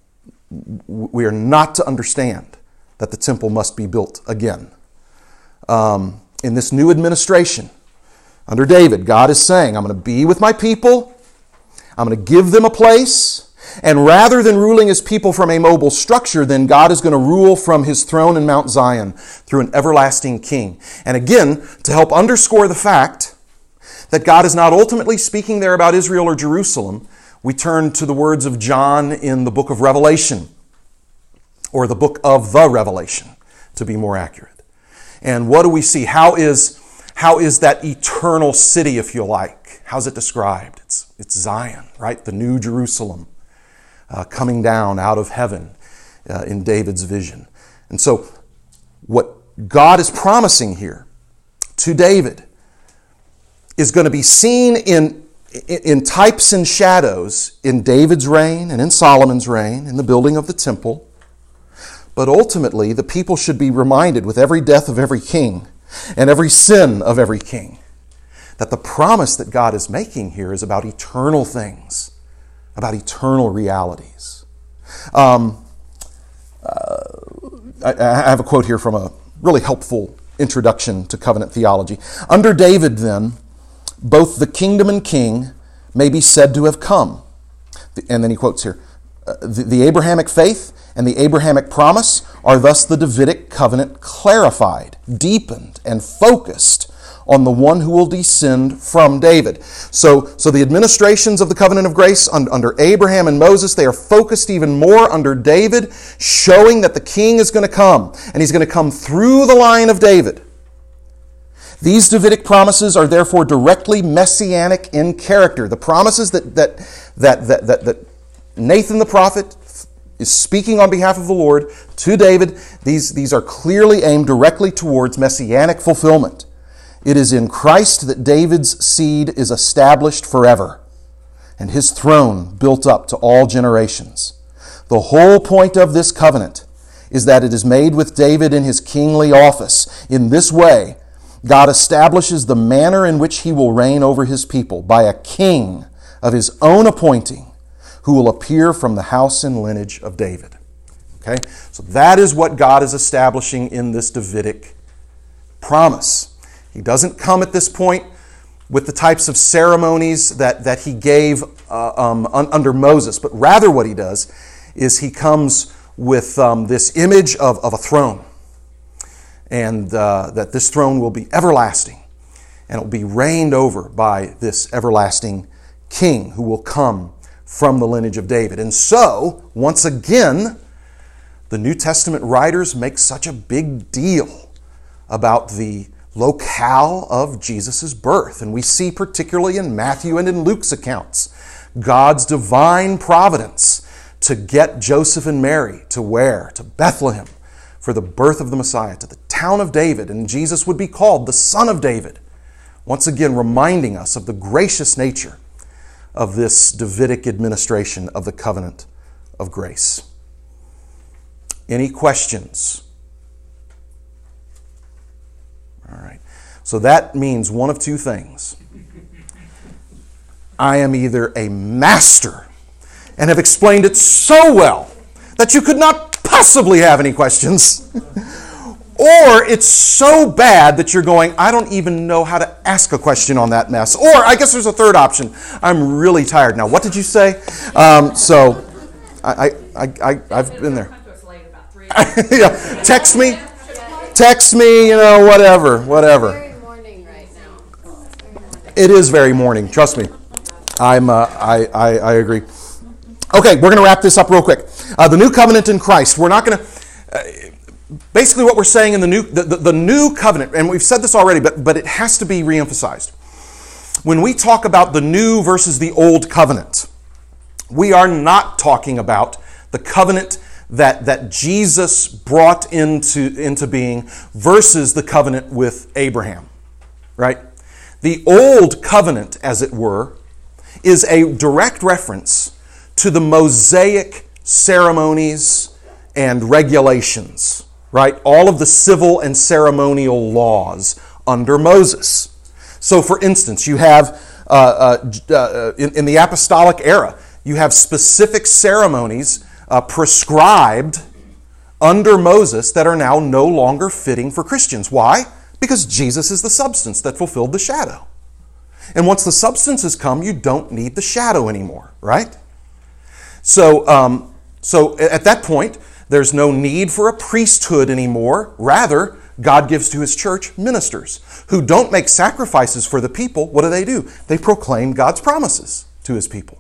we are not to understand that the temple must be built again. Um, in this new administration, under David, God is saying, I'm going to be with my people. I'm going to give them a place. And rather than ruling his people from a mobile structure, then God is going to rule from his throne in Mount Zion through an everlasting king. And again, to help underscore the fact that God is not ultimately speaking there about Israel or Jerusalem, we turn to the words of John in the book of Revelation, or the book of the Revelation, to be more accurate. And what do we see? How is How is that eternal city, if you like? How's it described? It's, it's Zion, right? The new Jerusalem uh, coming down out of heaven uh, in David's vision. And so what God is promising here to David is going to be seen in, in types and shadows in David's reign and in Solomon's reign, in the building of the temple. But ultimately, the people should be reminded with every death of every king and every sin of every king, that the promise that God is making here is about eternal things, about eternal realities. Um, uh, I, I have a quote here from a really helpful introduction to covenant theology. Under David, then, both the kingdom and king may be said to have come. And then he quotes here, the, the Abrahamic faith and the Abrahamic promise are thus the Davidic covenant clarified, deepened, and focused on the one who will descend from David. So, so the administrations of the covenant of grace under Abraham and Moses, they are focused even more under David, showing that the king is going to come, and he's going to come through the line of David. These Davidic promises are therefore directly messianic in character. The promises that that that that that, that Nathan the prophet is speaking on behalf of the Lord to David, these, these are clearly aimed directly towards messianic fulfillment. It is in Christ that David's seed is established forever, and his throne built up to all generations. The whole point of this covenant is that it is made with David in his kingly office. In this way, God establishes the manner in which he will reign over his people by a king of his own appointing, who will appear from the house and lineage of David. Okay? So that is what God is establishing in this Davidic promise. He doesn't come at this point with the types of ceremonies that, that he gave uh, um, un, under Moses, but rather what he does is he comes with um, this image of, of a throne. and uh, that this throne will be everlasting, and it will be reigned over by this everlasting king who will come from the lineage of David. And so, once again, the New Testament writers make such a big deal about the locale of Jesus' birth. And we see particularly in Matthew and in Luke's accounts, God's divine providence to get Joseph and Mary to where? To Bethlehem for the birth of the Messiah, to the town of David. And Jesus would be called the Son of David. Once again, reminding us of the gracious nature of this Davidic administration of the covenant of grace. Any questions? All right. So that means one of two things. I am either a master and have explained it so well that you could not possibly have any questions, or it's so bad that you're going, I don't even know how to ask a question on that mess. Or I guess there's a third option. I'm really tired now. What did you say? Um, so I, I, I, I've been there. Yeah. Text me. Text me, you know, whatever, whatever. Very morning right now. Very morning. It is very morning. Trust me. I'm. Uh, I, I. I agree. Okay, we're going to wrap this up real quick. Uh, the new covenant in Christ. We're not going to. Uh, basically, what we're saying in the new the, the, the new covenant, and we've said this already, but but it has to be reemphasized. When we talk about the new versus the old covenant, we are not talking about the covenant that that Jesus brought into into being versus the covenant with Abraham, right? The old covenant, as it were, is a direct reference to the Mosaic ceremonies and regulations, right? All of the civil and ceremonial laws under Moses. So, for instance, you have, uh, uh, uh, in, in the apostolic era, you have specific ceremonies uh, prescribed under Moses that are now no longer fitting for Christians. Why? Because Jesus is the substance that fulfilled the shadow. And once the substance has come, you don't need the shadow anymore, right? So, um, so at that point, there's no need for a priesthood anymore. Rather, God gives to His church ministers who don't make sacrifices for the people. What do they do? They proclaim God's promises to His people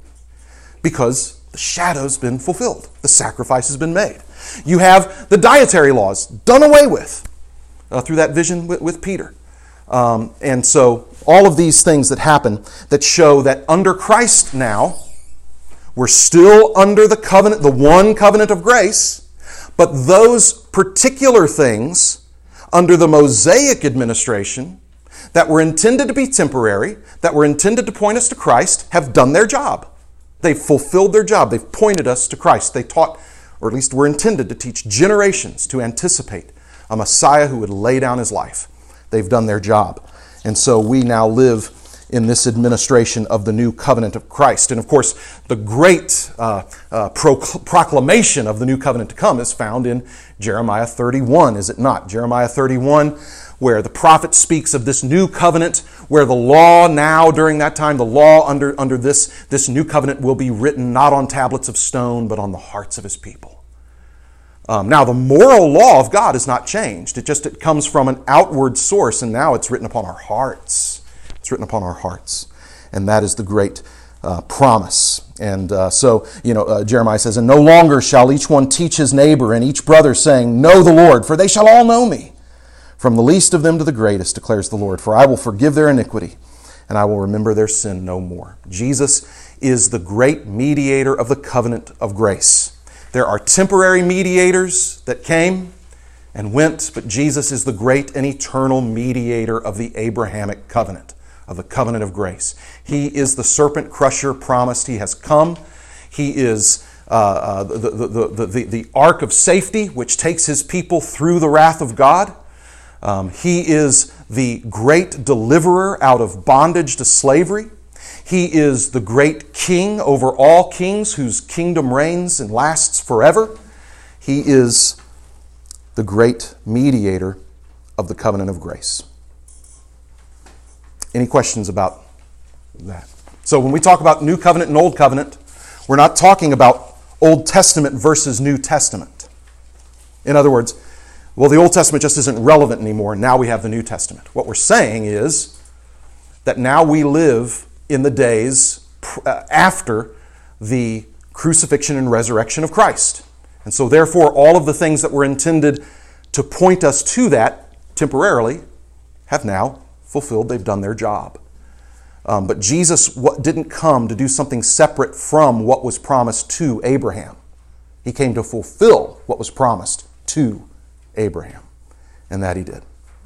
because the shadow's been fulfilled. The sacrifice has been made. You have the dietary laws done away with uh, through that vision with, with Peter. Um, and so all of these things that happen that show that under Christ now, we're still under the covenant, the one covenant of grace, but those particular things under the Mosaic administration that were intended to be temporary, that were intended to point us to Christ, have done their job. They've fulfilled their job. They've pointed us to Christ. They taught, or at least were intended to teach generations to anticipate a Messiah who would lay down His life. They've done their job. And so we now live in this administration of the new covenant of Christ. And of course, the great uh, uh, pro- proclamation of the new covenant to come is found in Jeremiah thirty-one, is it not? Jeremiah thirty-one, where the prophet speaks of this new covenant, where the law now, during that time, the law under, under this, this new covenant will be written not on tablets of stone, but on the hearts of His people. Um, now, the moral law of God is not changed. It just it comes from an outward source, and now it's written upon our hearts. It's written upon our hearts. And that is the great uh, promise. And uh, so, you know, uh, Jeremiah says, "And no longer shall each one teach his neighbor and each brother, saying, Know the Lord, for they shall all know me. From the least of them to the greatest, declares the Lord. For I will forgive their iniquity, and I will remember their sin no more." Jesus is the great mediator of the covenant of grace. There are temporary mediators that came and went, but Jesus is the great and eternal mediator of the Abrahamic covenant, of the covenant of grace. He is the serpent crusher promised. He has come. He is uh, uh, the, the, the, the, the ark of safety, which takes His people through the wrath of God. Um, he is the great deliverer out of bondage to slavery. He is the great king over all kings, whose kingdom reigns and lasts forever. He is the great mediator of the covenant of grace. Any questions about that? So when we talk about New Covenant and Old Covenant, we're not talking about Old Testament versus New Testament. In other words, well, the Old Testament just isn't relevant anymore. Now we have the New Testament. What we're saying is that now we live in the days after the crucifixion and resurrection of Christ. And so therefore, all of the things that were intended to point us to that temporarily have now fulfilled. They've done their job. Um, but Jesus didn't come to do something separate from what was promised to Abraham. He came to fulfill what was promised to Abraham. And that he did.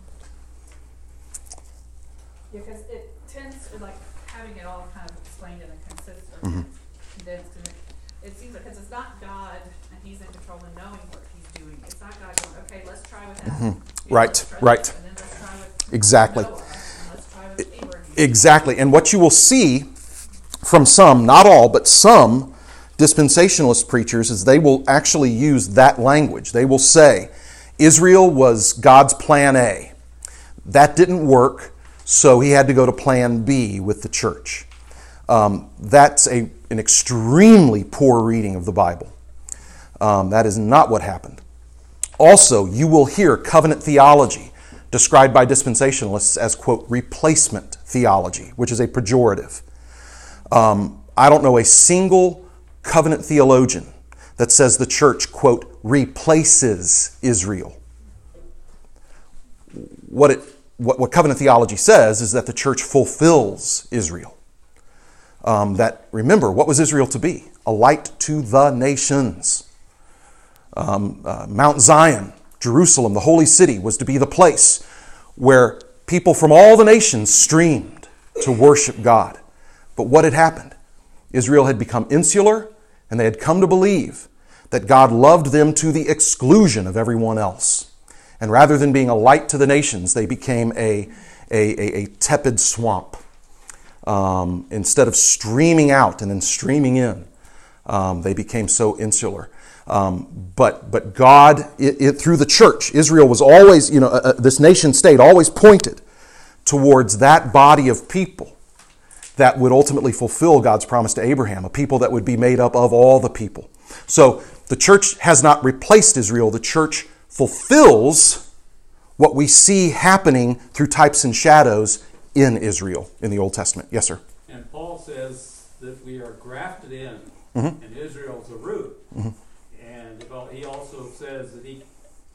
Yeah, because it tends to, like, having it all kind of explained in a consistent, Mm-hmm. condensed, and it, it seems like, because it's not God, and he's in control and knowing what he's doing. It's not God going, okay, let's try with that. Mm-hmm. You know, Right, let's try right. this, and then let's try with Exactly. Noah, and let's try with Abraham. Exactly. And what you will see from some, not all, but some dispensationalist preachers is they will actually use that language. They will say, Israel was God's plan A. That didn't work, so he had to go to plan B with the church. Um, that's a, an extremely poor reading of the Bible. Um, that is not what happened. Also, you will hear covenant theology described by dispensationalists as, quote, replacement theology, which is a pejorative. Um, I don't know a single covenant theologian that says the church, quote, replaces Israel. What, it, what, what covenant theology says is that the church fulfills Israel. Um, that, remember, what was Israel to be? A light to the nations. Um, uh, Mount Zion, Jerusalem, the holy city, was to be the place where people from all the nations streamed to worship God. But what had happened? Israel had become insular, and they had come to believe that God loved them to the exclusion of everyone else. And rather than being a light to the nations, they became a, a, a, a tepid swamp. Um, instead of streaming out and then streaming in, um, they became so insular. Um, but but God, it, it, through the church, Israel was always, you know, uh, this nation state always pointed towards that body of people that would ultimately fulfill God's promise to Abraham, a people that would be made up of all the people. So the church has not replaced Israel. The church fulfills what we see happening through types and shadows in Israel in the Old Testament. Yes, sir? And Paul says that we are grafted in, Mm-hmm. and Israel's a root. Mm-hmm. And well, he also says that he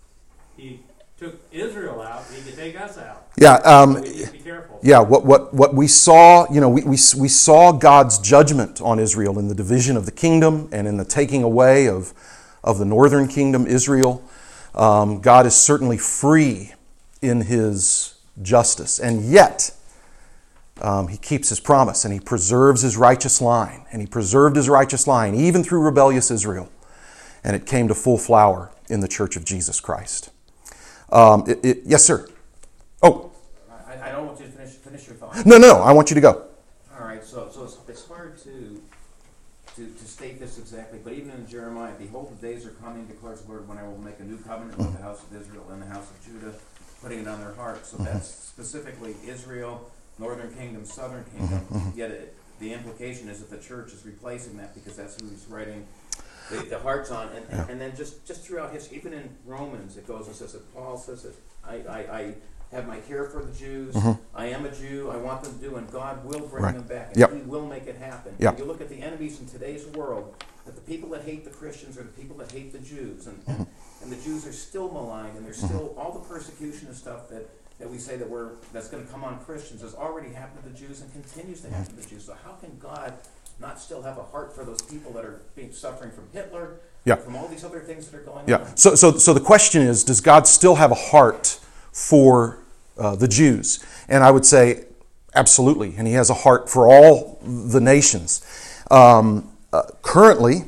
he took Israel out, he could take us out. Yeah. Um, So we need to be careful. Yeah, what, what, what we saw, you know, we, we, we saw God's judgment on Israel in the division of the kingdom and in the taking away of, of the northern kingdom, Israel. Um, God is certainly free in his justice, and yet um, he keeps his promise and he preserves his righteous line, and he preserved his righteous line even through rebellious Israel, and it came to full flower in the church of Jesus Christ. Um, it, it, yes, sir. Oh, I, I don't want you to finish finish your thought. no, no, no, I want you to go. All right, so so it's, it's hard to, to to state this exactly, but even in Jeremiah, behold, the days are coming, declares the Lord, when I will make a new covenant with the house of Israel and the house of Judah, putting it on their hearts. So that's specifically Israel, northern kingdom, southern kingdom. Yet it, the implication is that the church is replacing that because that's who he's writing the, the hearts on. And, Yeah. and then just, just throughout history, even in Romans, it goes and says that Paul says that I, I, I have my care for the Jews. I am a Jew. I want them to do, and God will bring Right. them back, and Yep. He will make it happen. Yep. You look at the enemies in today's world, that the people that hate the Christians are the people that hate the Jews, and, and, and the Jews are still maligned, and there's still all the persecution and stuff that, that we say that we're that's going to come on Christians has already happened to the Jews and continues to happen to the Jews. So how can God not still have a heart for those people that are being suffering from Hitler, Yeah. from all these other things that are going Yeah. on? So, so, so the question is, does God still have a heart for uh, the Jews? And I would say, absolutely. And He has a heart for all the nations. Um, uh, currently,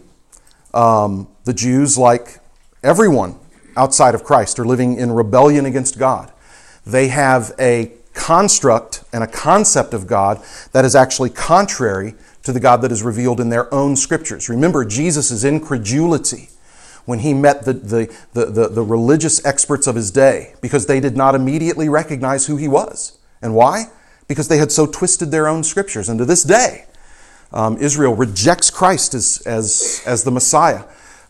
um, the Jews, like everyone outside of Christ, are living in rebellion against God. They have a construct and a concept of God that is actually contrary to the God that is revealed in their own scriptures. Remember Jesus' incredulity when he met the, the, the, the, the religious experts of his day, because they did not immediately recognize who he was. And why? Because they had so twisted their own scriptures. And to this day, um, Israel rejects Christ as, as, as the Messiah.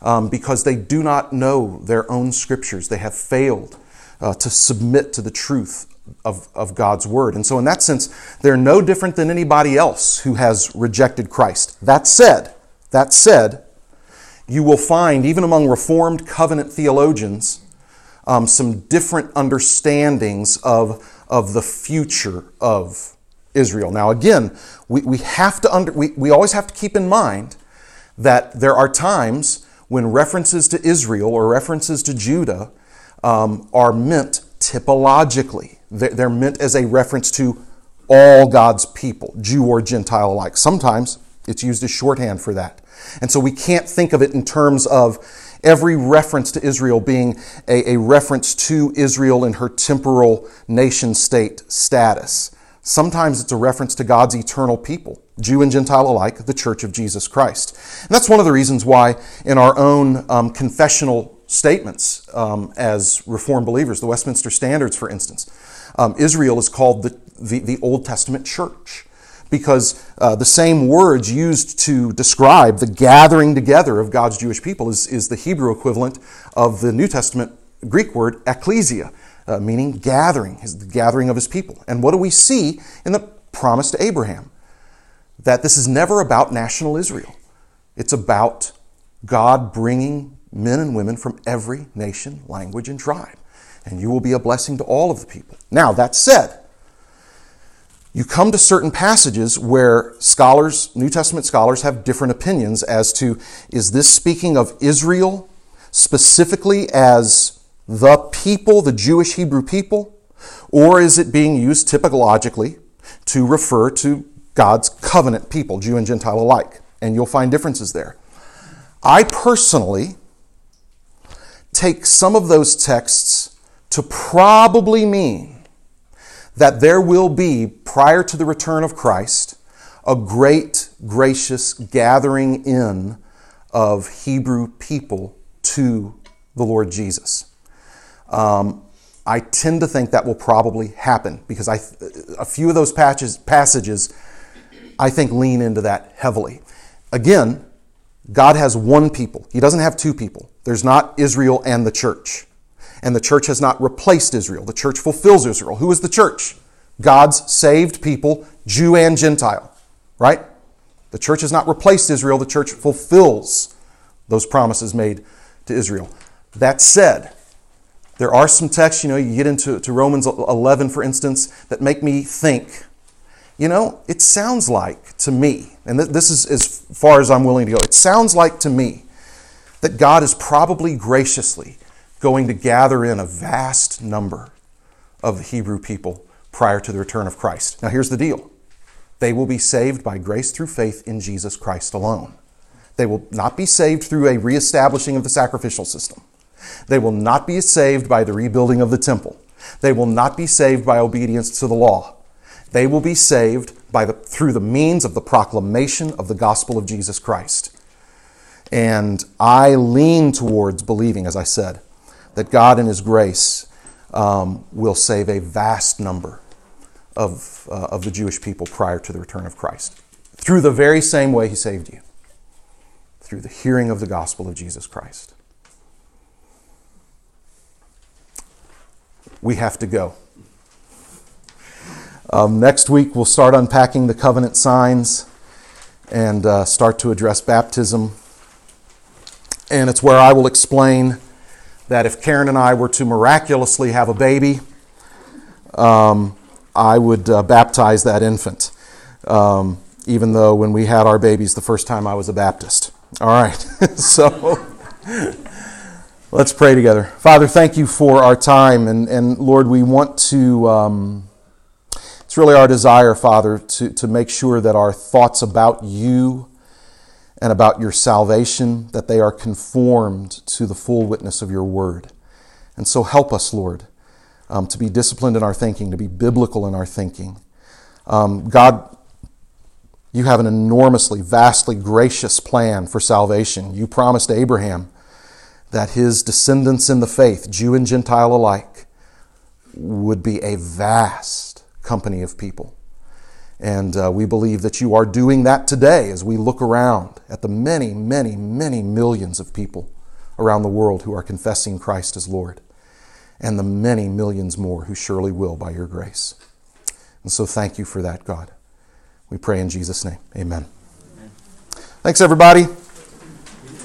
um, because they do not know their own scriptures. They have failed uh, to submit to the truth of, of God's word. And so in that sense, they're no different than anybody else who has rejected Christ. That said, that said, you will find, even among Reformed covenant theologians, um, some different understandings of, of the future of Israel. Now again, we, we have to under, we, we always have to keep in mind that there are times when references to Israel or references to Judah um, are meant typologically. They're, they're meant as a reference to all God's people, Jew or Gentile alike. Sometimes it's used as shorthand for that. And so we can't think of it in terms of every reference to Israel being a, a reference to Israel in her temporal nation-state status. Sometimes it's a reference to God's eternal people, Jew and Gentile alike, the Church of Jesus Christ. And that's one of the reasons why in our own um, confessional statements um, as Reformed believers, the Westminster Standards, for instance, um, Israel is called the, the, the Old Testament church, because uh, the same words used to describe the gathering together of God's Jewish people is, is the Hebrew equivalent of the New Testament Greek word ecclesia, uh, meaning gathering, his, the gathering of his people. And what do we see in the promise to Abraham? That this is never about national Israel. It's about God bringing men and women from every nation, language, and tribe. And you will be a blessing to all of the people. Now, that said, you come to certain passages where scholars, New Testament scholars, have different opinions as to, is this speaking of Israel specifically as the people, the Jewish Hebrew people, or is it being used typologically to refer to God's covenant people, Jew and Gentile alike? And you'll find differences there. I personally take some of those texts to probably mean that there will be, prior to the return of Christ, a great, gracious gathering in of Hebrew people to the Lord Jesus. Um, I tend to think that will probably happen because I, a few of those patches, passages, I think, lean into that heavily. Again, God has one people. He doesn't have two people. There's not Israel and the church. And the church has not replaced Israel. The church fulfills Israel. Who is the church? God's saved people, Jew and Gentile, right? The church has not replaced Israel. The church fulfills those promises made to Israel. That said, there are some texts, you know, you get into to Romans eleven, for instance, that make me think, you know, it sounds like to me, and this is as far as I'm willing to go, it sounds like to me that God is probably graciously going to gather in a vast number of the Hebrew people prior to the return of Christ. Now here's the deal. They will be saved by grace through faith in Jesus Christ alone. They will not be saved through a reestablishing of the sacrificial system. They will not be saved by the rebuilding of the temple. They will not be saved by obedience to the law. They will be saved by the, through the means of the proclamation of the gospel of Jesus Christ. And I lean towards believing, as I said, that God in His grace um, will save a vast number of, uh, of the Jewish people prior to the return of Christ. Through the very same way He saved you. Through the hearing of the gospel of Jesus Christ. We have to go. Um, next week we'll start unpacking the covenant signs and uh, start to address baptism. And it's where I will explain that if Karen and I were to miraculously have a baby, um, I would uh, baptize that infant. Um, even though when we had our babies the first time I was a Baptist. All right, so let's pray together. Father, thank you for our time. And, and Lord, we want to, um, it's really our desire, Father, to, to make sure that our thoughts about you and about your salvation, that they are conformed to the full witness of your word. And so help us, Lord, um, to be disciplined in our thinking, to be biblical in our thinking. Um, God, you have an enormously, vastly gracious plan for salvation. You promised Abraham that his descendants in the faith, Jew and Gentile alike, would be a vast company of people. And uh, we believe that you are doing that today as we look around at the many, many, many millions of people around the world who are confessing Christ as Lord, and the many millions more who surely will by your grace. And so thank you for that, God. We pray in Jesus' name. Amen. Amen. Thanks, everybody.